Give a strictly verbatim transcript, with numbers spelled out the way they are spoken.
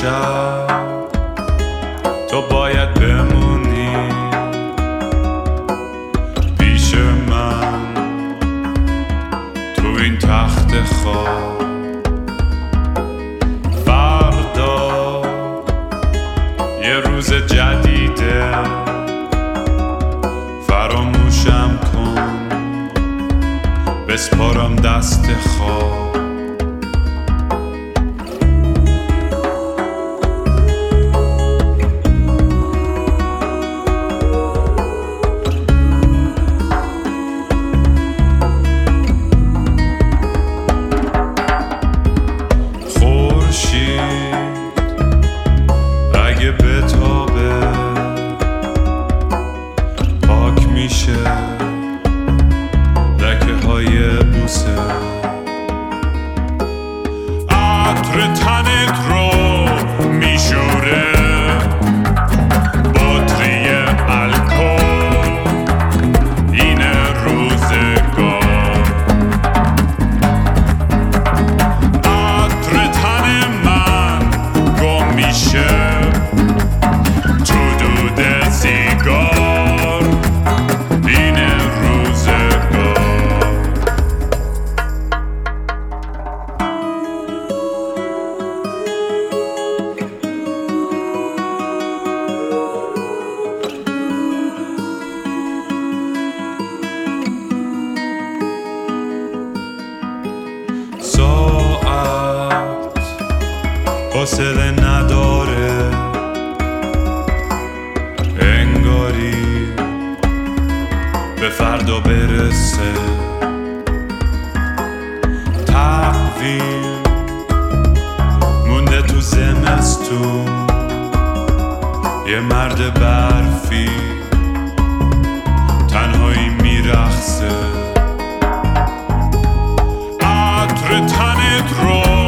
شب تو باید بمونی پیش من تو این تخت خواب. فردا یه روز جدیده، فراموشم کن بسپارم دست خواب. اگه بتابه پاک میشه لکه های بوسه. عطر تنت رو میشوره بطری الکل، این روزگار. عطر تن من گم میشه ساعت حوصله نداره، انگاری به فردا برسه. تقویم مونده تو زمستون، یه مرد برفی تنهایی میرقصه. عطر تنت رو